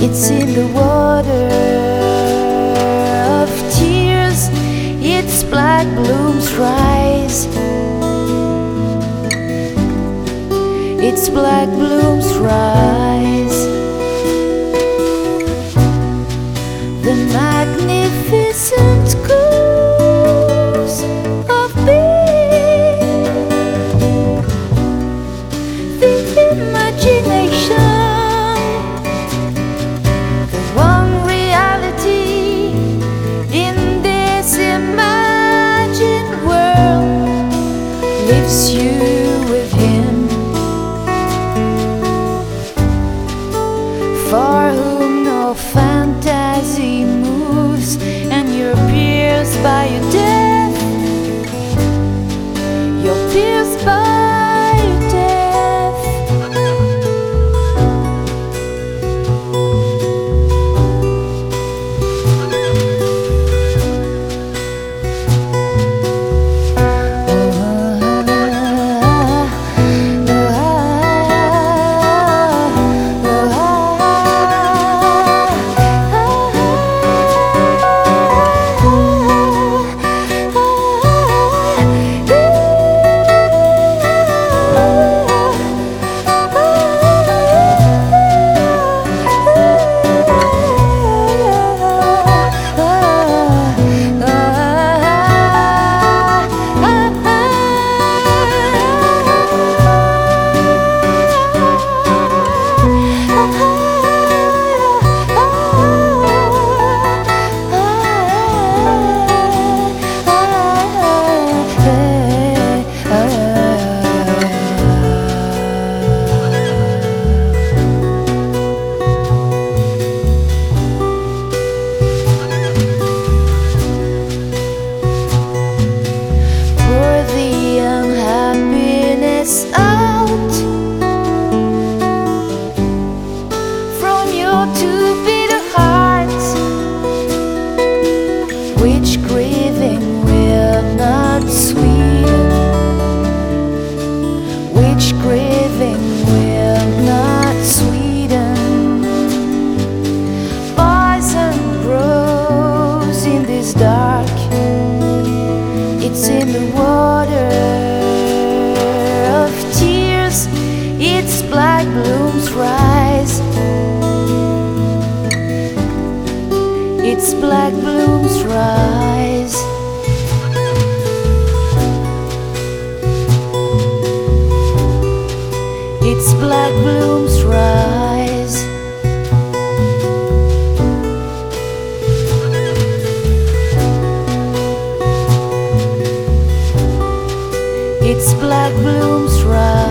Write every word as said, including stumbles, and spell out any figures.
It's in the water of tears, its black blooms rise. Its black blooms rise. The magnificent course of being, the imagination, the one reality in this imagined world lives you with him, for whom no fantasy moves, and you're pierced by your death. You're pierced by your death. Out from your two bitter hearts, which grieving will not sweeten, which grieving will not sweeten. Poison grows in this dark, it's in the water. Its black blooms rise. Its black blooms rise. Its black blooms rise. Its black blooms rise.